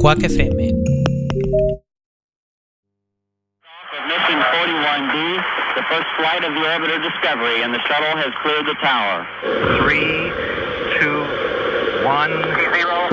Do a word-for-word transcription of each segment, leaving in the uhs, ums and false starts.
Quack F M. Mission forty-one D, the first flight of the orbiter Discovery, and the shuttle has cleared the tower. Three, two, one, zero.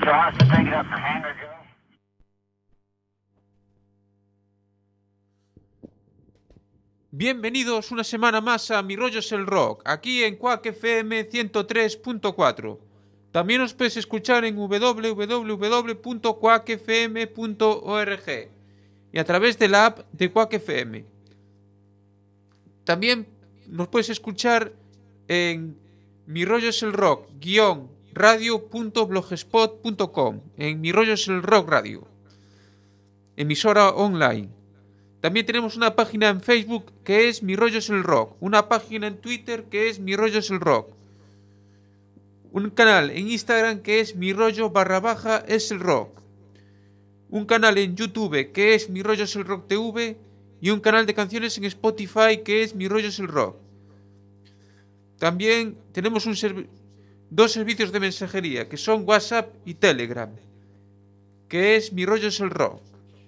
Bienvenidos una semana más a Mi Rollo es el Rock, aquí en Quack F M ciento tres punto cuatro. También os puedes escuchar en doble u doble u doble u punto quack f m punto org y a través de la app de Quack F M. También nos puedes escuchar en Mi Rollo es el Rock guión radio punto blogspot punto com, en Mi Rollo es el Rock Radio, emisora online. También tenemos una página en Facebook que es Mi Rollo es el Rock, una página en Twitter que es Mi Rollo es el Rock, un canal en Instagram que es Mi Rollo barra baja es el Rock, un canal en YouTube que es Mi Rollo es el Rock T V y un canal de canciones en Spotify que es Mi Rollo es el Rock. También tenemos un servi- dos servicios de mensajería que son WhatsApp y Telegram, que es Mi Rollo es el Rock.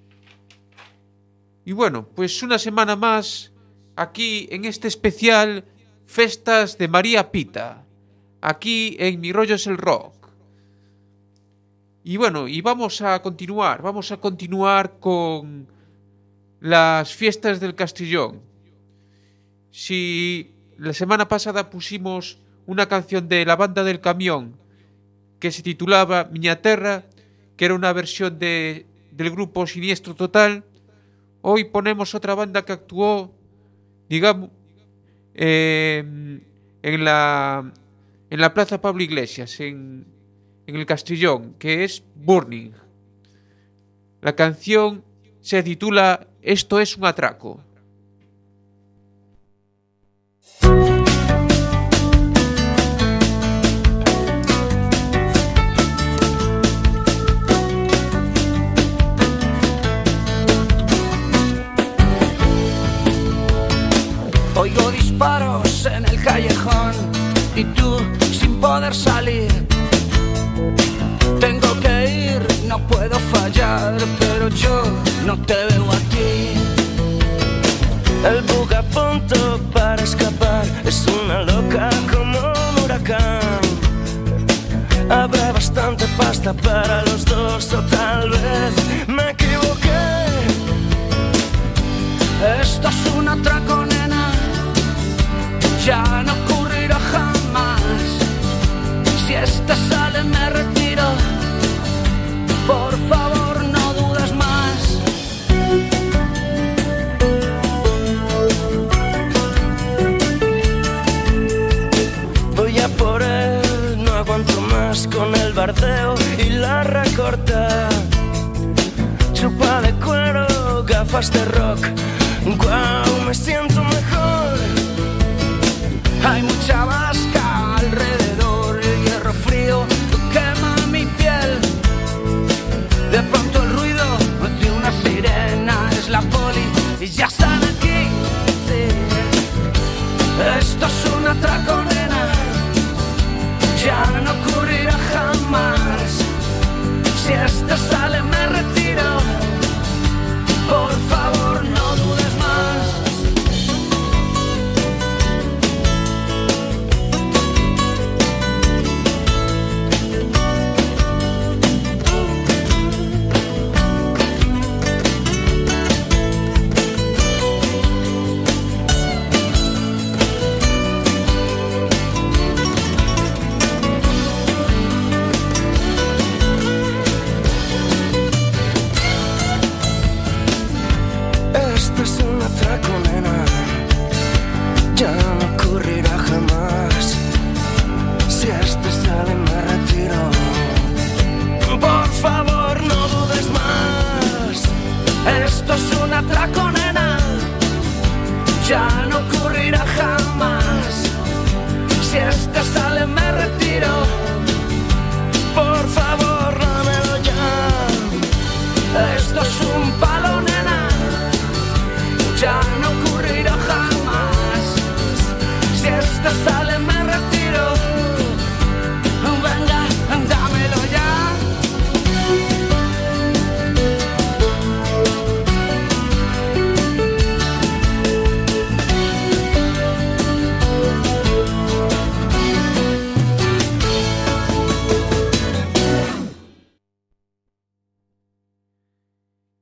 Y bueno, pues una semana más aquí en este especial Festas de María Pita, aquí en Mi Rollo es el Rock. Y bueno, y vamos a continuar, vamos a continuar con las fiestas del Castellón. Si la semana pasada pusimos una canción de la banda del Camión que se titulaba Miña Terra, que era una versión de, del grupo Siniestro Total, hoy ponemos otra banda que actuó, digamos, eh, en la en la Plaza Pablo Iglesias, en, en el Castellón, que es Burning. La canción se titula Esto es un atraco. Oigo disparos en el callejón y tú sin poder salir. Tengo que ir, no puedo fallar, pero yo no te veo aquí. El bug a punto para escapar es una loca como un huracán. Habrá bastante pasta para los dos o tal vez me equivoqué. Esto es un atraco, nena, ya no ocurrirá jamás. Si esta sale me retiro, por favor no dudes más. Voy a por él, no aguanto más con el bardeo y la recorta. Chupa de cuero, gafas de rock, guau, me siento mejor. Hay mucha vasca alrededor, el hierro frío quema mi piel. De pronto el ruido de una sirena es la poli y ya están aquí. Sí. Esto es un atraco, nena, ya no ocurrirá jamás. Si esta sale me retiro, por favor no dudes más.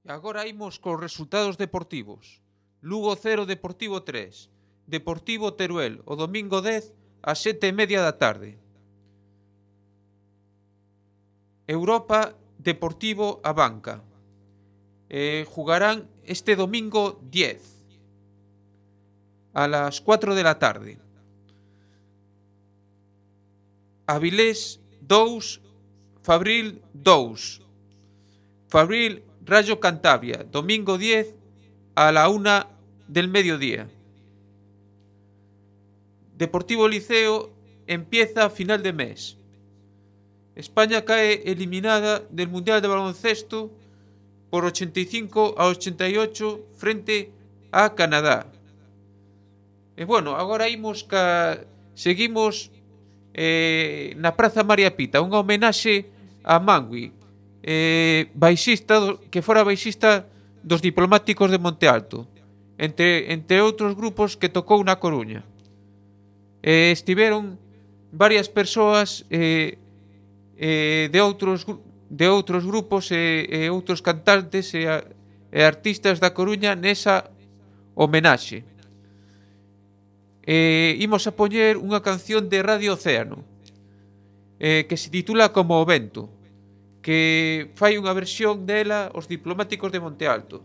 Agora imos cos resultados deportivos. Lugo cero, Deportivo tres. Deportivo Teruel, o domingo dez, ás sete e media da tarde. Europa, Deportivo Abanca. Eh, jugarán este domingo diez, a las cuatro de la tarde. Avilés dos, Fabril dos. Fabril Rayo Cantabria, domingo diez, a la una del mediodía. Deportivo Liceo empieza a final de mes. España cae eliminada del Mundial de Baloncesto por ochenta y cinco a ochenta y ocho frente a Canadá. E bueno, agora imos ca... seguimos eh, na Praza María Pita, unha homenaxe a Mangui, eh, baixista do, que fora baixista dos Diplomáticos de Monte Alto, entre, entre outros grupos que tocou na Coruña. Eh, estiveron varias persoas eh, eh, de outros de outros grupos e, e outros cantantes e, e artistas da Coruña nesa homenaxe. Eh, imos a poñer unha canción de Radio Océano eh, que se titula Como o Vento, que fai unha versión dela os Diplomáticos de Monte Alto.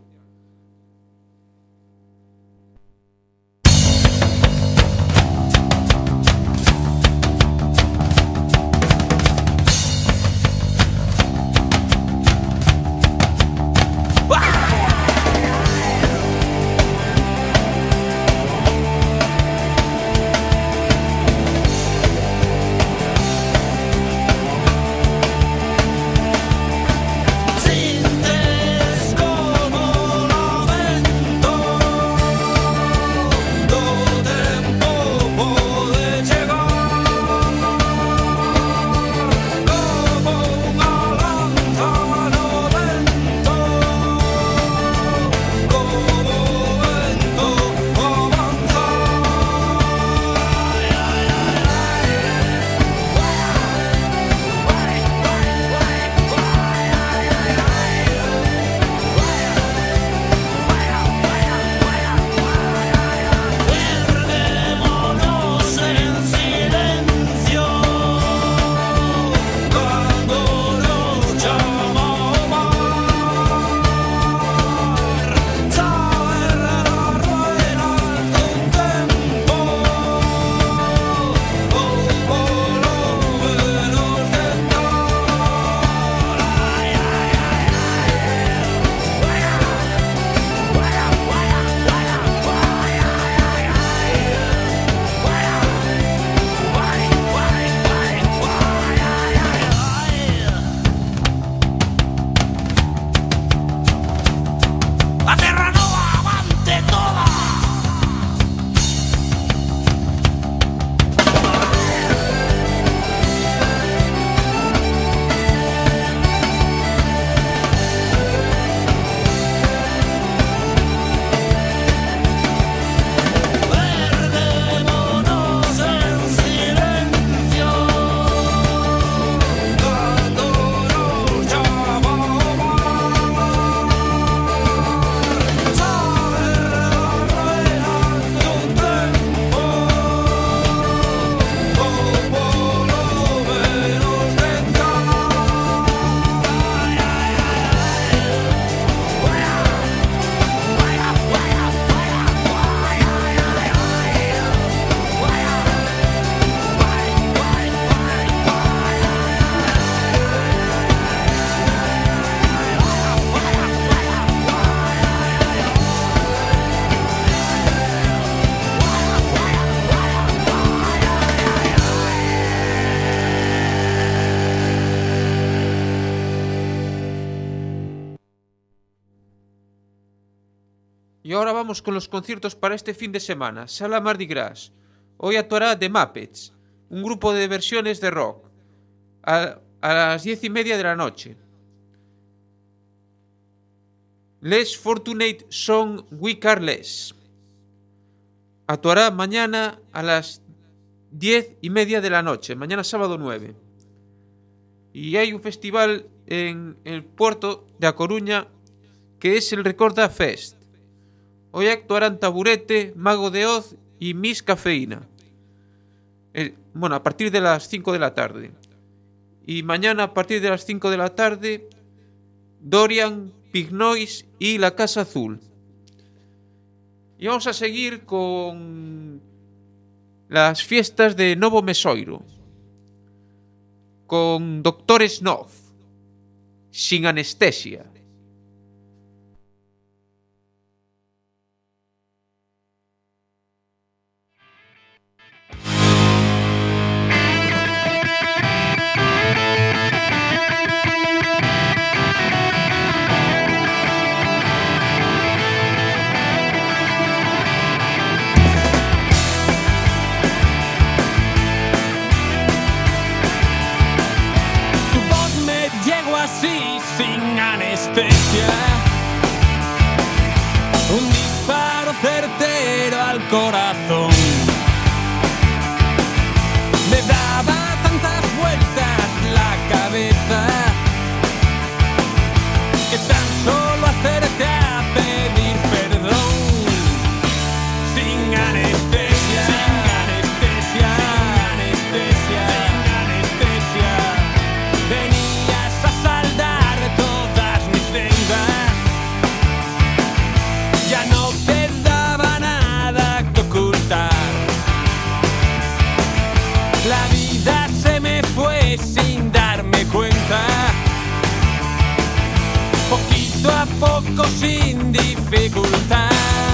Y ahora vamos con los conciertos para este fin de semana. Sala Mardi Gras. Hoy actuará The Muppets, un grupo de versiones de rock, a, a las diez y media de la noche. Les Fortunate Son We Careless. Actuará mañana a las diez y media de la noche, mañana sábado nueve. Y hay un festival en el puerto de A Coruña que es el Recorda Fest. Hoy actuarán Taburete, Mago de Oz y Miss Cafeína. Eh, bueno, a partir de las cinco de la tarde. Y mañana a partir de las cinco de la tarde, Dorian, Pig Noise y La Casa Azul. Y vamos a seguir con las fiestas de Novo Mesoiro, con Doctor Snuff, sin anestesia. Sin anestesia, un disparo certero al corazón. Me daba tantas vueltas la cabeza que tan solo hacerte a pedir perdón. Sin anestesia, sin anestesia, sin anestesia, sin anestesia, venías a saldar todas mis deudas. Ya no quedaba nada que ocultar. La vida se me fue sin darme cuenta, poquito a poco, sin dificultad.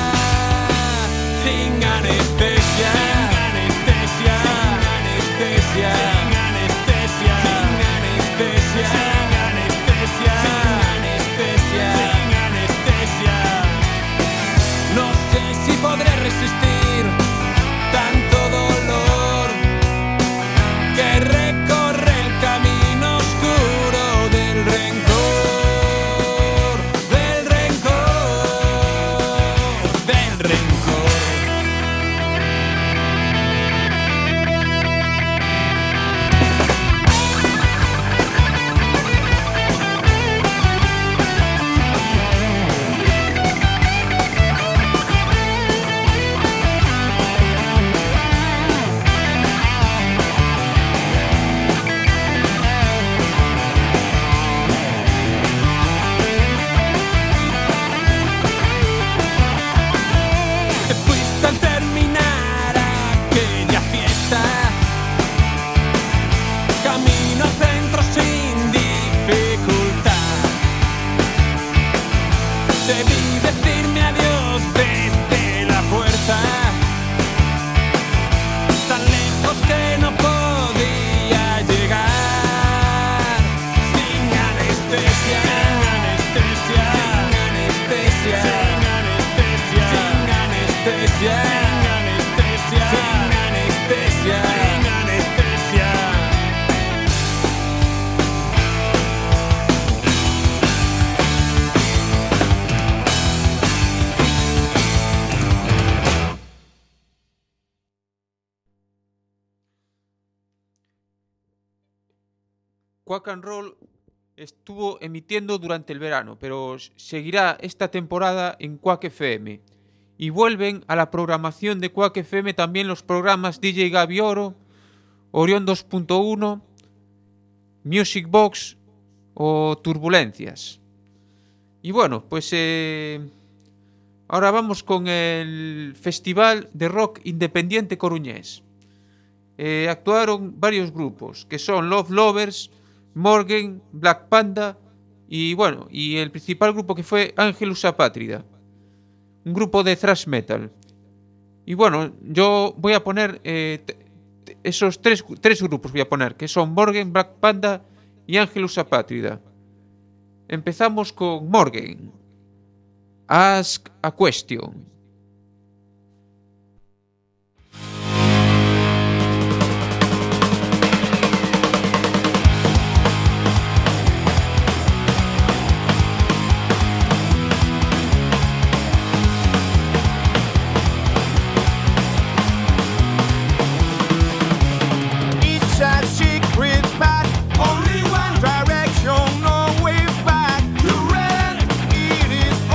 Sin anestesia, sin anestesia, sin anestesia, sin anestesia, sin anestesia, sin anestesia, sin anestesia, sin anestesia. No sé si podré resistir tanto dolor que recorre el camino oscuro del rencor, del rencor, del rencor. Te fuiste al terminar aquella fiesta, camino al centro sin dificultad. Debí decirme adiós desde la puerta, tan lejos que no podía llegar. Sin anestesia, sin anestesia, sin anestesia, sin anestesia, sin anestesia, sin anestesia, sin anestesia, sin anestesia. Quack and Roll estuvo emitiendo durante el verano, pero seguirá esta temporada en Quack F M. Y vuelven a la programación de Quack F M también los programas D J Gaby Oro, Orión dos punto uno, Music Box o Turbulencias. Y bueno, pues eh, ahora vamos con el Festival de Rock Independiente Coruñés. Eh, actuaron varios grupos, que son Love Lovers, Morgan, Black Panda y bueno, y el principal grupo que fue Angelus Apátrida, un grupo de thrash metal. Y bueno, yo voy a poner eh, t- t- esos tres, tres grupos voy a poner, que son Morgan, Black Panda y Angelus Apátrida. Empezamos con Morgan. Ask a Question. It's a secret path, only one direction, no way back. You ran, it is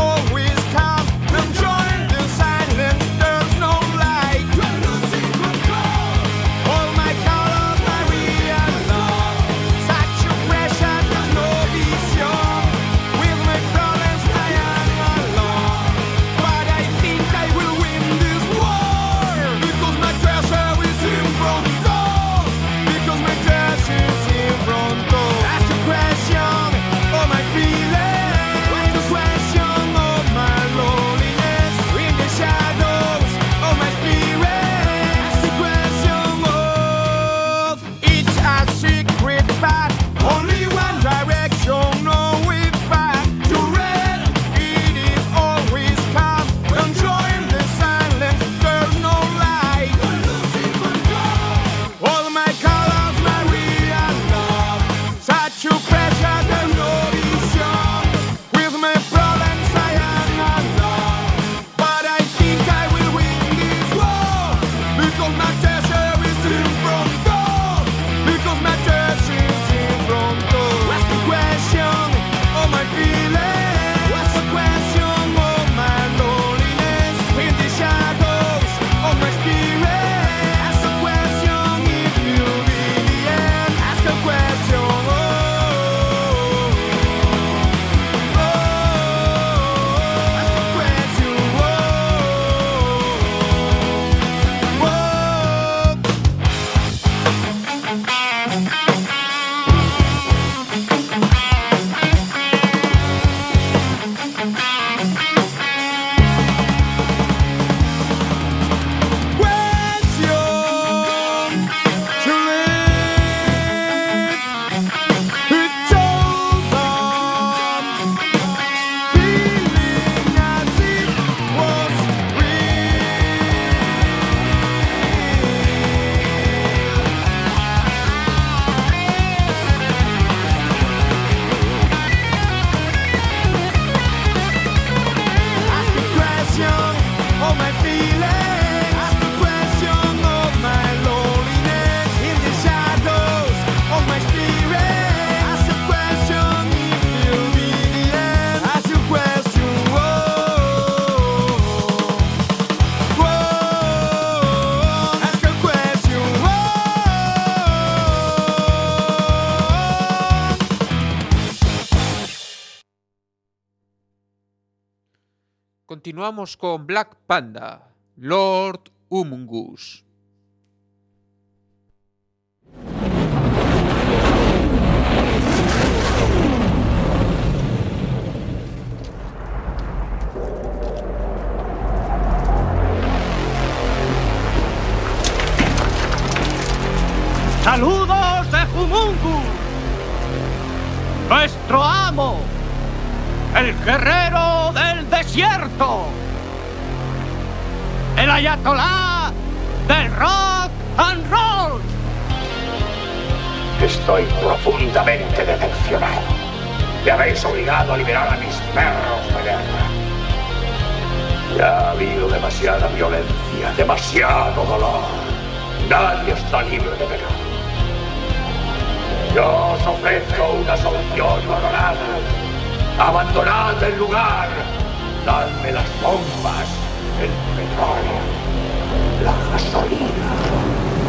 Continuamos con Black Panda, Lord Humungus. ¡Saludos de Humungus! ¡Nuestro amo! ¡El guerrero del desierto! ¡El ayatolá del rock and roll! Estoy profundamente decepcionado. Me habéis obligado a liberar a mis perros de guerra. Ya ha habido demasiada violencia, demasiado dolor. Nadie está libre de pecado. Yo os ofrezco una solución honorada. Abandonad el lugar. Dadme las bombas, el petróleo, la gasolina.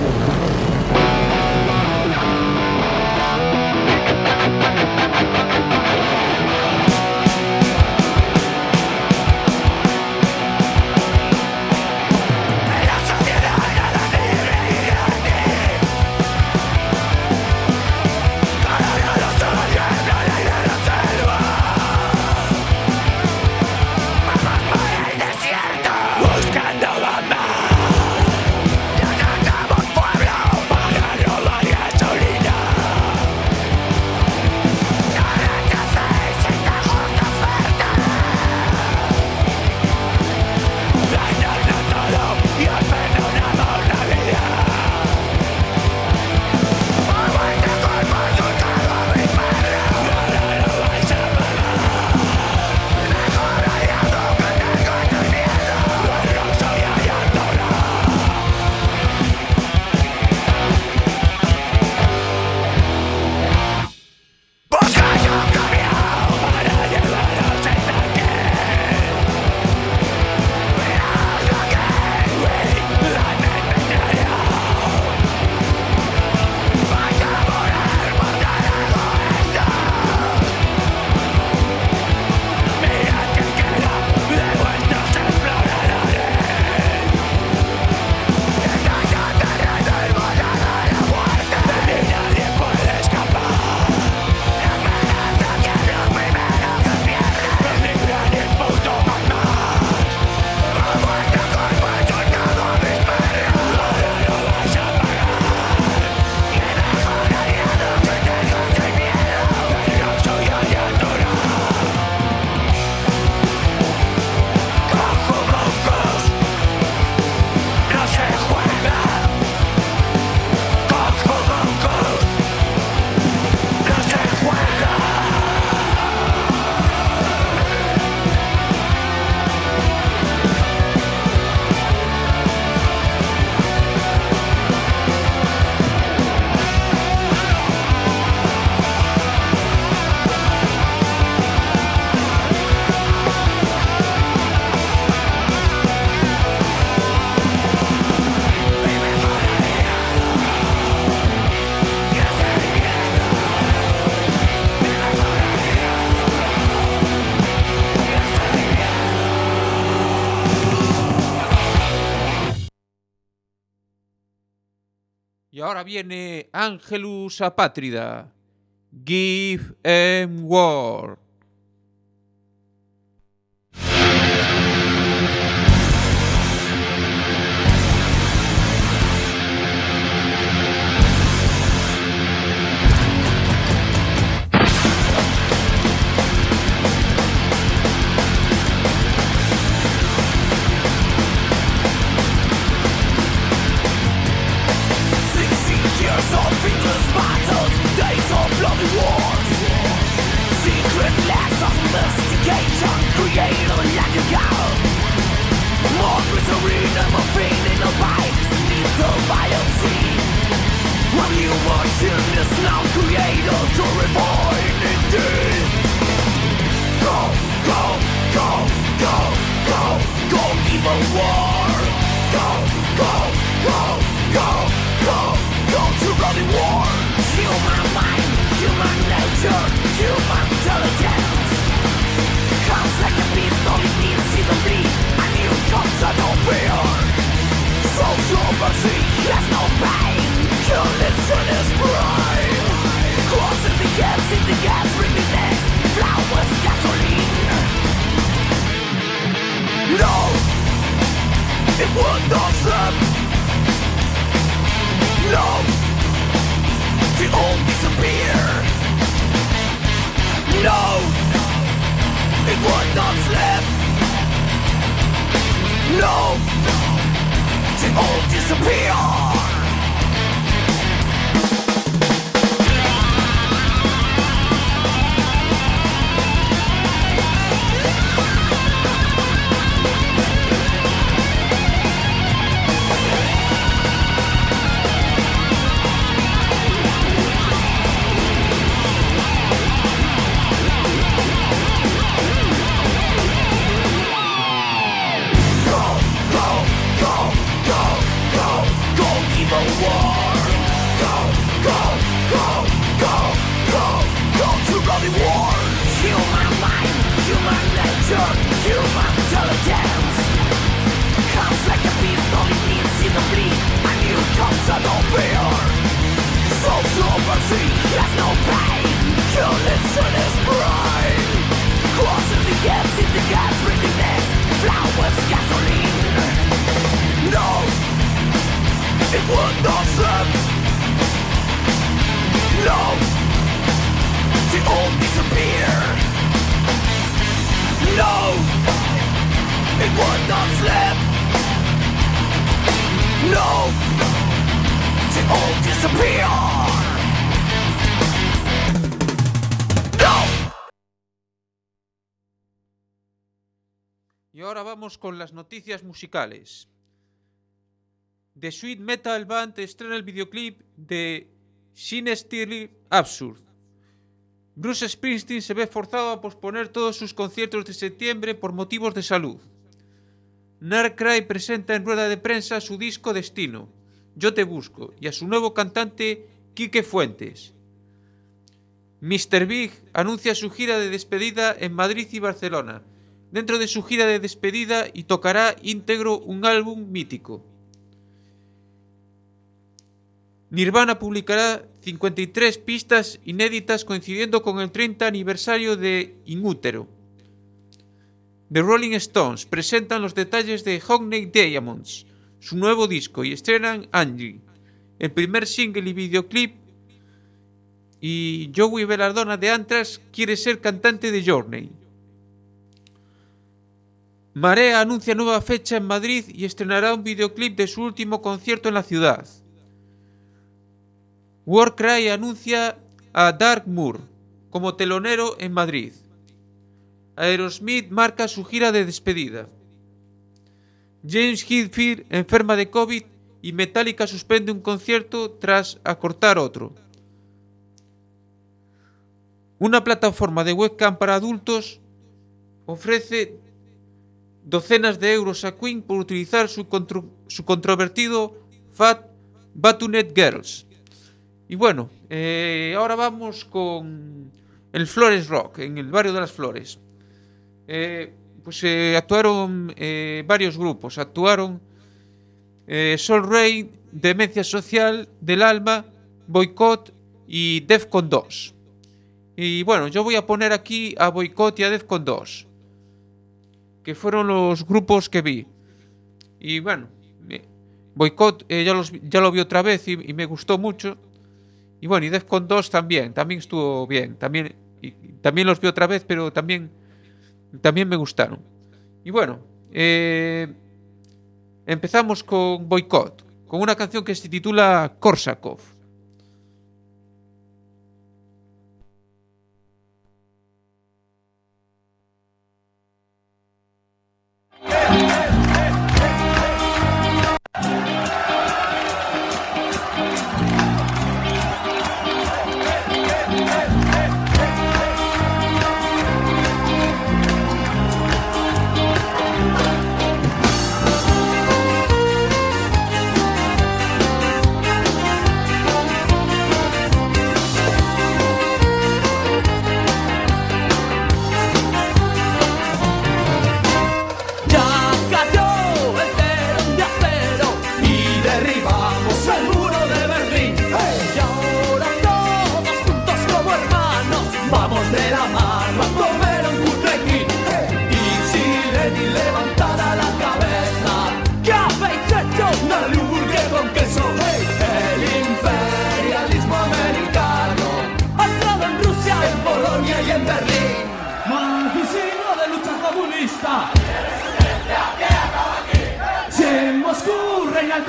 Y ahora viene Angelus Apátrida. Give em war. Human intelligence comes like a beast, all it needs is a bleed. mercy, has no pain. Careless in his prime. Crossing the gas, in the gas, breathing next. Flowers, gasoline. No, it would not stop. No, the old disappear. No, it would not slip. No, the old disappear. Y ahora vamos con las noticias musicales. The Sweet Metal Band estrena el videoclip de Sinister Absurd. Bruce Springsteen se ve forzado a posponer todos sus conciertos de septiembre por motivos de salud. Narcry presenta en rueda de prensa su disco Destino, Yo te busco, y a su nuevo cantante Quique Fuentes. mister Big anuncia su gira de despedida en Madrid y Barcelona, dentro de su gira de despedida, y tocará íntegro un álbum mítico. Nirvana publicará cincuenta y tres pistas inéditas coincidiendo con el treinta aniversario de In Utero. The Rolling Stones presentan los detalles de Honey Diamonds, su nuevo disco, y estrenan Angie, el primer single y videoclip. Y Joey Belladonna de Anthrax quiere ser cantante de Journey. Marea anuncia nueva fecha en Madrid y estrenará un videoclip de su último concierto en la ciudad. Warcry anuncia a Dark Moor como telonero en Madrid. Aerosmith marca su gira de despedida. James Hetfield enferma de COVID y Metallica suspende un concierto tras acortar otro. Una plataforma de webcam para adultos ofrece docenas de euros a Queen por utilizar su, contro- su controvertido Fat Batunet Girls. Y bueno, eh, ahora vamos con el Flores Rock, en el barrio de las Flores. Eh, pues eh, actuaron eh, varios grupos. Actuaron eh, Soul Rain, Demencia Social, Del Alma, Boycott y Defcon dos. Y bueno, yo voy a poner aquí a Boycott y a Defcon dos, que fueron los grupos que vi. Y bueno, eh, Boycott eh, ya, los, ya lo vi otra vez y, y me gustó mucho. Y bueno, y Defcon dos también, también estuvo bien. También, y, también los vi otra vez, pero también, también me gustaron. Y bueno, eh, empezamos con Boycott, con una canción que se titula Korsakov. No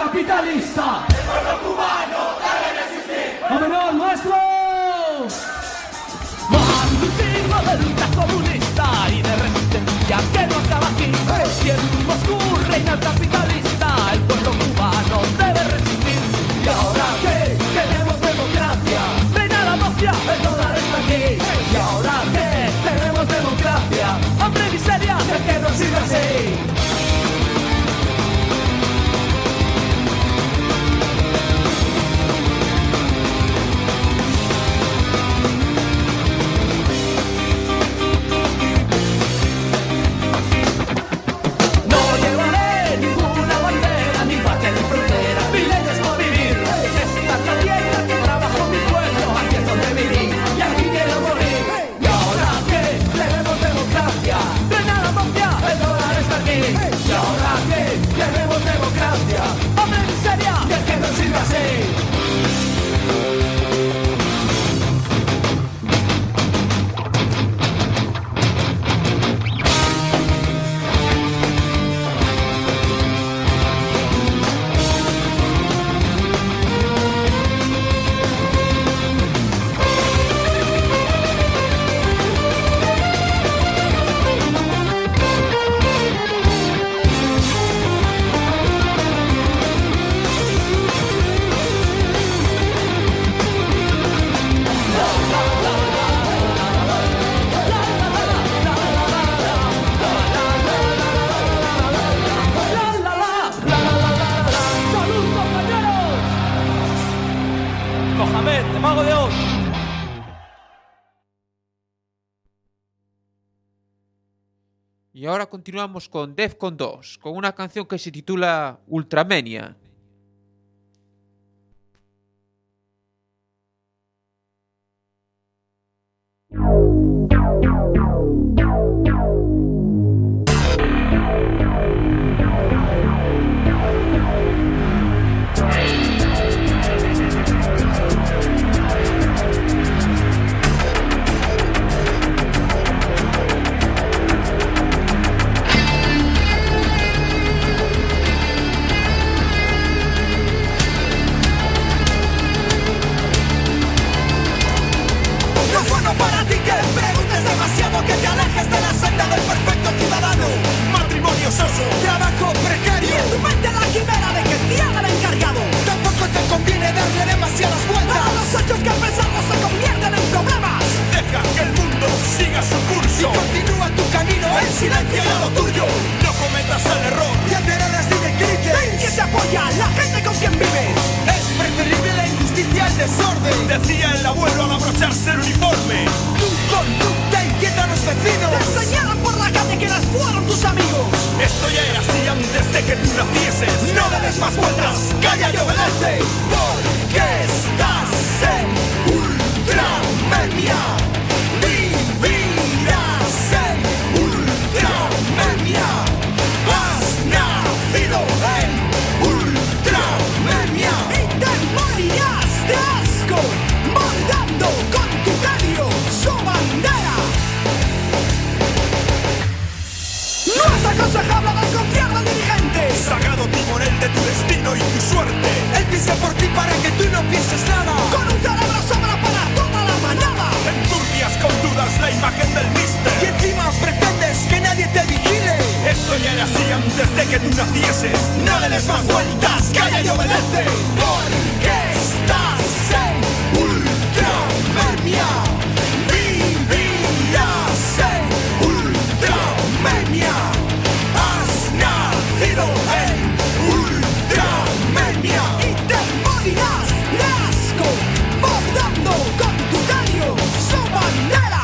capitalista. El pueblo cubano debe resistir. ¡Vámonos, nuestro! Mando un signo de lucha comunista y de resistencia que no acaba aquí. Si en Moscú reina el capitalista, el pueblo cubano debe resistir. ¿Y ahora qué? Queremos democracia. Reina la mafia, el dólar está aquí. ¿Y ahora qué? Tenemos democracia. Hambre y miseria, el que no siga así. Y ahora continuamos con Defcon dos, con una canción que se titula Ultramania. Trabajo precario. Y en tu mente la quimera de que te haga el encargado. Tampoco te conviene darle demasiadas vueltas a los hechos que al pensarlos se convierten en problemas. Deja que el mundo siga su curso y continúa tu camino en silencio y a lo tuyo. No cometas el error de alterar las directrices en que se apoya la gente con quien vives. Es preferible la injusticia al desorden, decía el abuelo al abrocharse el uniforme. Tu conducta inquieta a los vecinos. Te enseñaron por la calle que las fueron tus amigos. Esto ya era así antes de que tú nacieses. No le des más vueltas, calla y obedece. Porque estás en Ultramania. Vivirás en Ultramania. Has nacido en Ultramania. Y te morirás de asco, bordando con tu cadio su bandera. No es aconsejable desconfiar del dirigente. Sagrado timonel de tu destino y tu suerte. Él piensa por ti para que tú no pienses nada. Con un cerebro sobra para toda la manada. Enturbias con dudas la imagen del mister. Y encima pretendes que nadie te vigile. Esto ya era así antes de que tú nacieses. No le des más vueltas, calla y obedece. Porque estás en Ultramania. Vivirás en Ultramania. Has nacido en Ultramania. Y te morirás de asco, bordando con tu caño su bandera.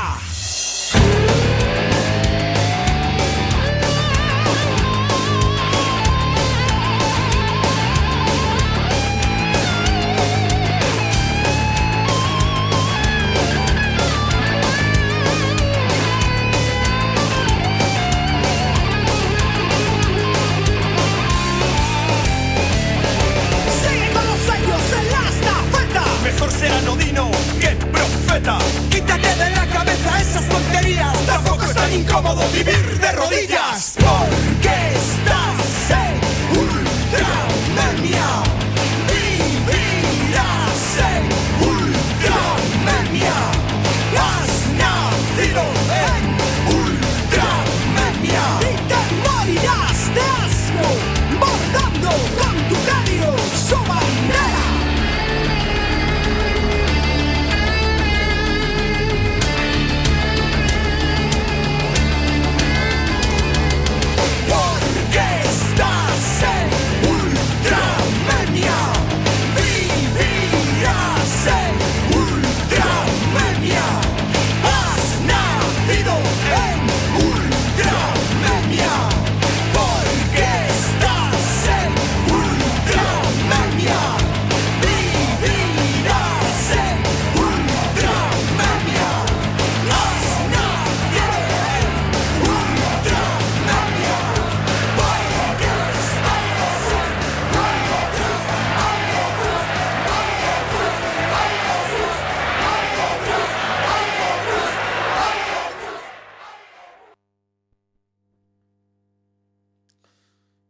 Mejor ser anodino que profeta. Quítate de la cabeza esas tonterías. Tampoco es tan incómodo vivir de rodillas. Porque estás en Ultramania.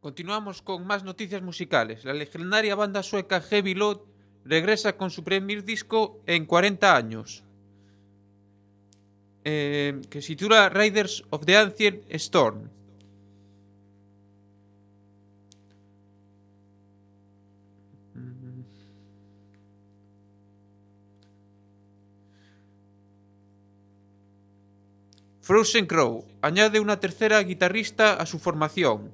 Continuamos con más noticias musicales. La legendaria banda sueca Heavy Load regresa con su primer disco en cuarenta años, eh, que se titula Riders of the Ancient Storm. Frozen Crow añade una tercera guitarrista a su formación.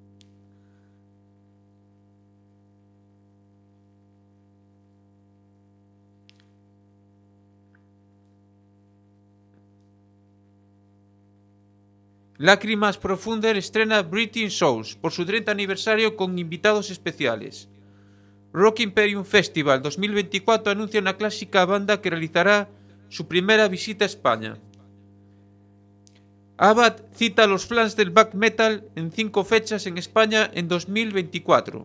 Lágrimas Profunder estrena Breathing Souls por su treinta aniversario con invitados especiales. Rock Imperium Festival dos mil veinticuatro anuncia una clásica banda que realizará su primera visita a España. Abad cita a los fans del black metal en cinco fechas en España en dos mil veinticuatro.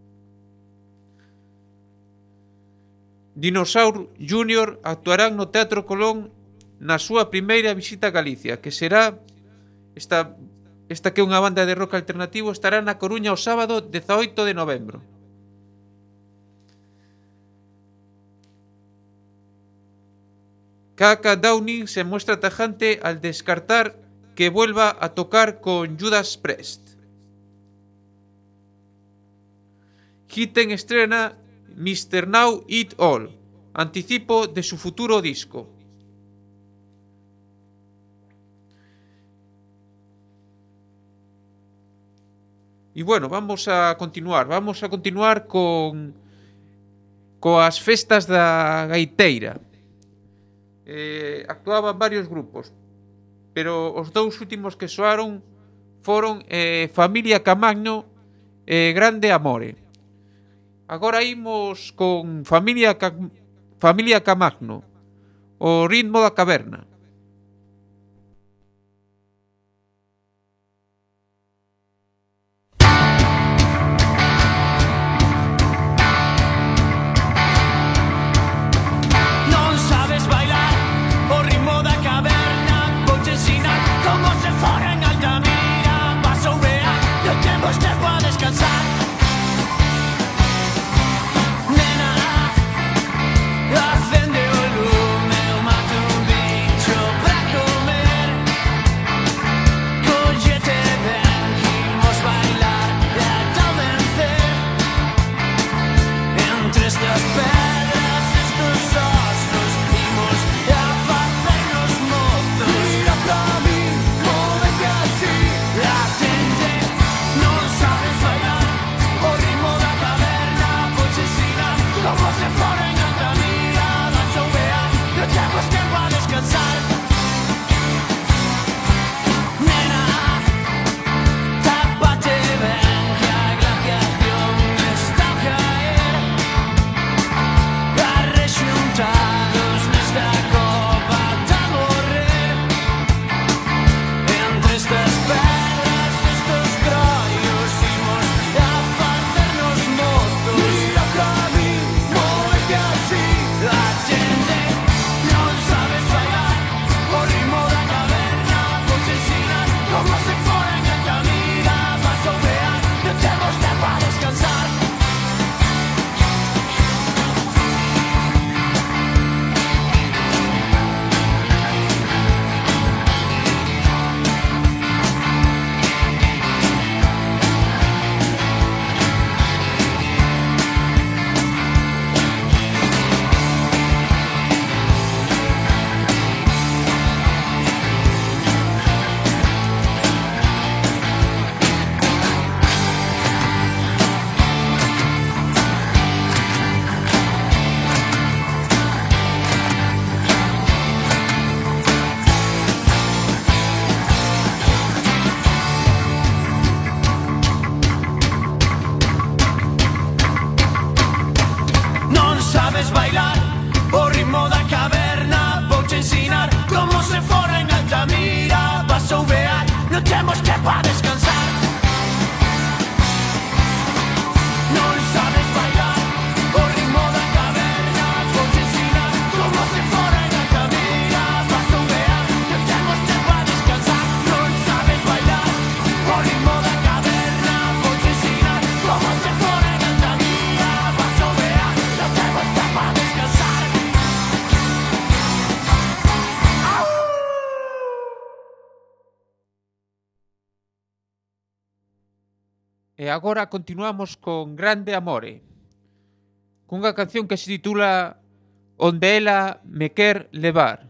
Dinosaur júnior actuarán no Teatro Colón na súa primeira visita a Galicia, que será esta, esta que é unha banda de rock alternativo, estará na Coruña o sábado dezaoito de novembro. Kaka Downing se muestra tajante al descartar que vuelva a tocar con Judas Priest. Hitten estrena mister Now Eat All, anticipo de su futuro disco. Y bueno, vamos a continuar, vamos a continuar con coas festas da gaiteira. Eh, actuaban varios grupos, pero os dous últimos que soaron foron eh, Familia Camagno e eh, Grande Amore. Agora imos con Familia, Ca... Familia Camagno, o ritmo da caverna. Nena, acende o lume, o mato un bicho. E agora continuamos con Grande Amore, cunha canción que se titula Onde ela me quer levar.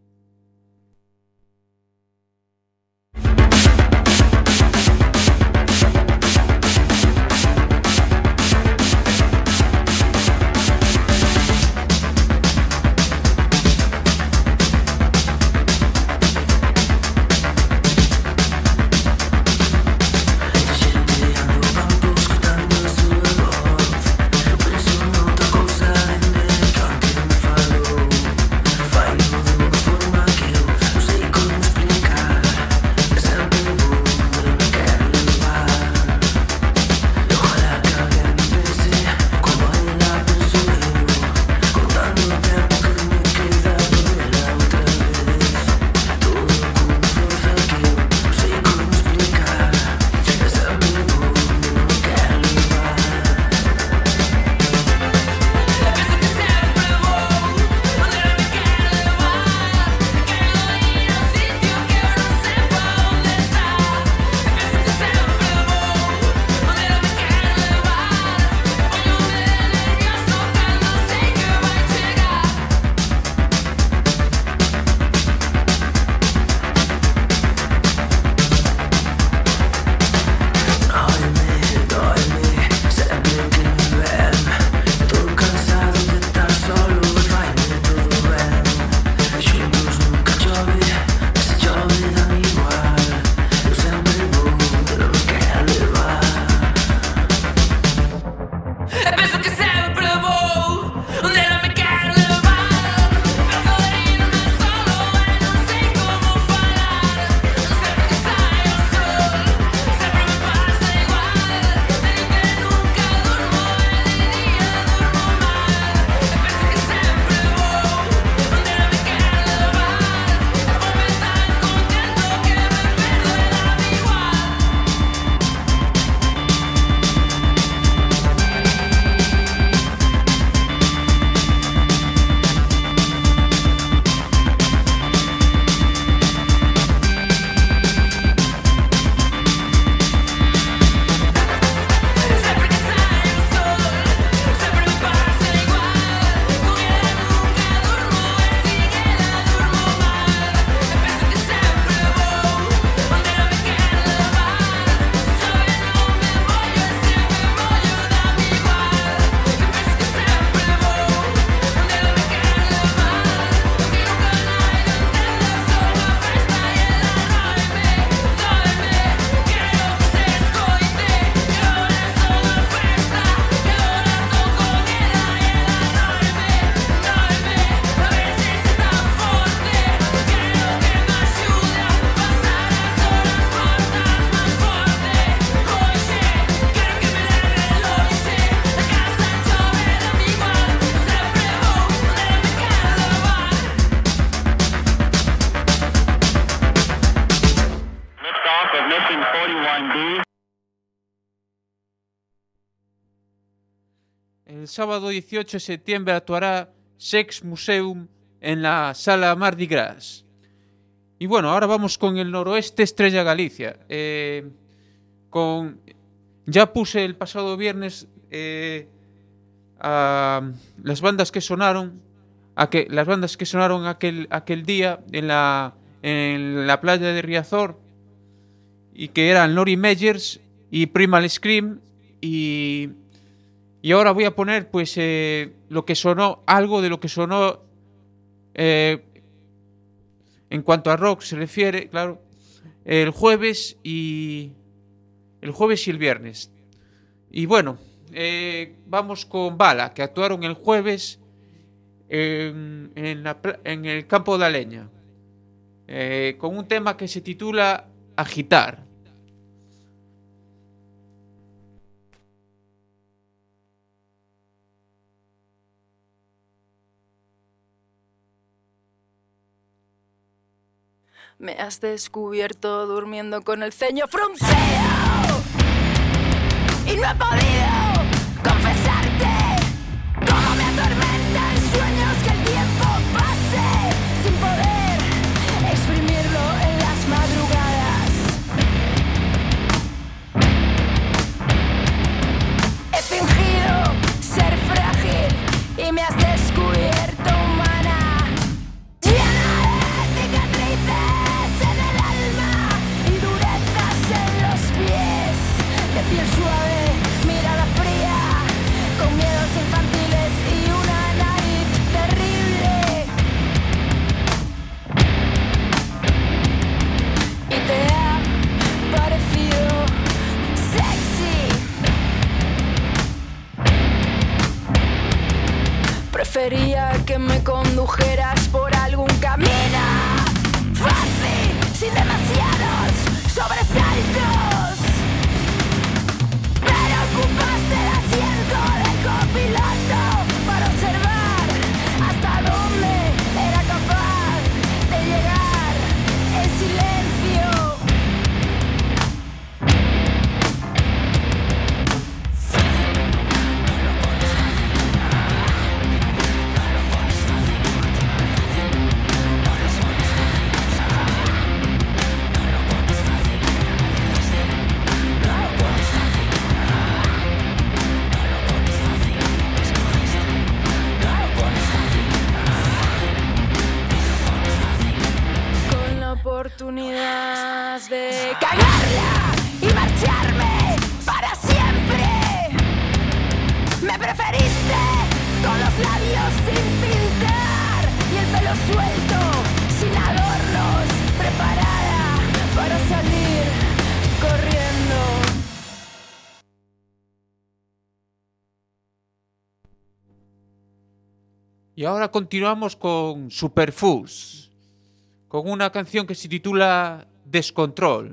El sábado dieciocho de septiembre actuará Sex Museum en la Sala Mardi Gras. Y bueno, ahora vamos con el Noroeste Estrella Galicia. Eh, con ya puse el pasado viernes eh, a las bandas que sonaron, a que las bandas que sonaron aquel aquel día en la en la playa de Riazor, y que eran Lori Meyers y Primal Scream, y y ahora voy a poner pues eh, lo que sonó, algo de lo que sonó eh, en cuanto a rock se refiere, claro, el jueves y el jueves y el viernes. Y bueno, eh, vamos con Bala, que actuaron el jueves en, en, la, en el Campo de la Leña, eh, con un tema que se titula Agitar. Me has descubierto durmiendo con el ceño fruncido y no he podido confesarte cómo me atormentan sueños que el tiempo pase sin poder exprimirlo en las madrugadas. Prefería que me condujeras por algún camino fácil, sin demasiados sobresaltos. Pero ocupaste el asiento del copiloto para observar hasta dónde era capaz de llegar el silencio. Oportunidad de cagarla y marcharme para siempre. Me preferiste con los labios sin pintar y el pelo suelto, sin adornos, preparada para salir corriendo. Y ahora continuamos con Superfus, con una canción que se titula Descontrol.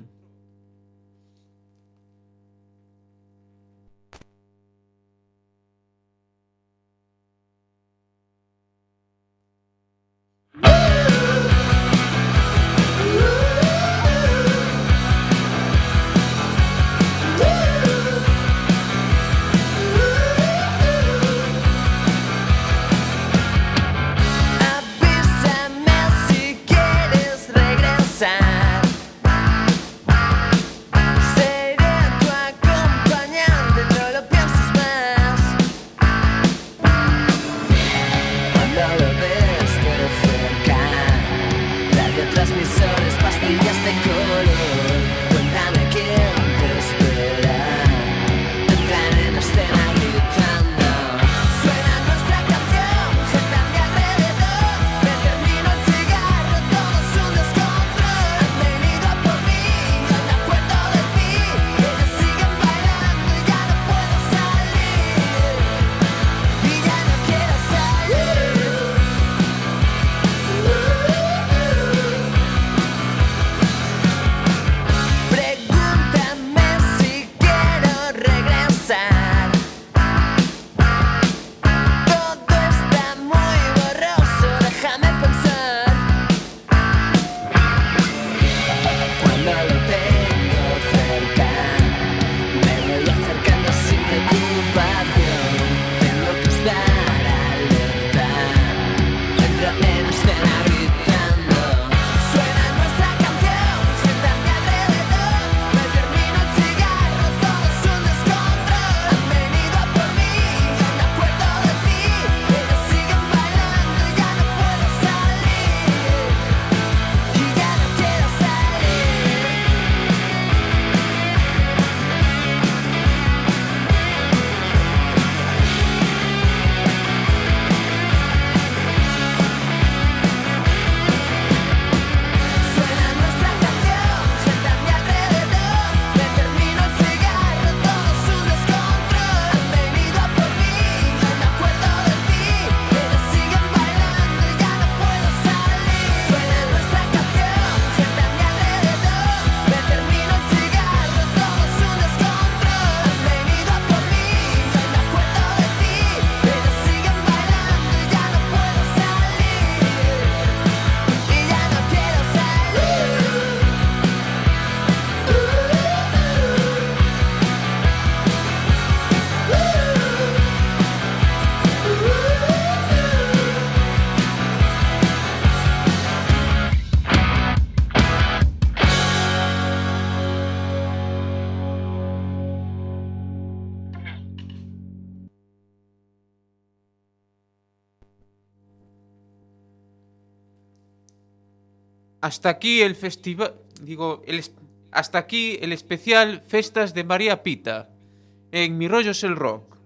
Hasta aquí el festival, digo, el, hasta aquí el especial Festas de María Pita en Mi Rollo es el Rock.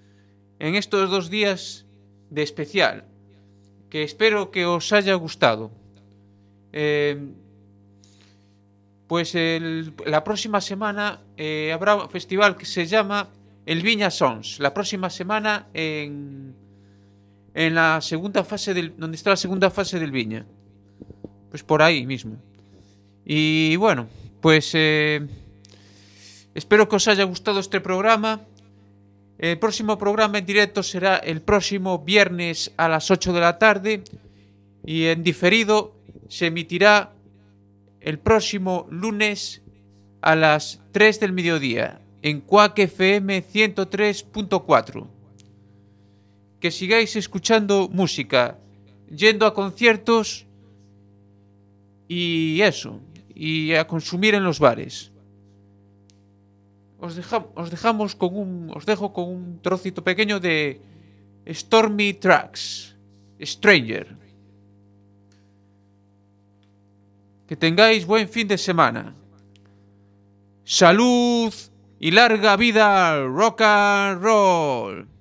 En estos dos días de especial, que espero que os haya gustado. Eh, pues el, la próxima semana eh, habrá un festival que se llama el Viña Sons. La próxima semana en, en la segunda fase del, donde está la segunda fase del Viña. Pues por ahí mismo. Y bueno, pues eh, espero que os haya gustado este programa. El próximo programa en directo será el próximo viernes a las ocho de la tarde y en diferido se emitirá el próximo lunes a las tres del mediodía en Quack F M ciento tres punto cuatro. Que sigáis escuchando música, yendo a conciertos y eso, y a consumir en los bares. Os, deja, os dejamos con un, os dejo con un trocito pequeño de Stormy Tracks, Stranger. Que tengáis buen fin de semana. Salud y larga vida, rock and roll.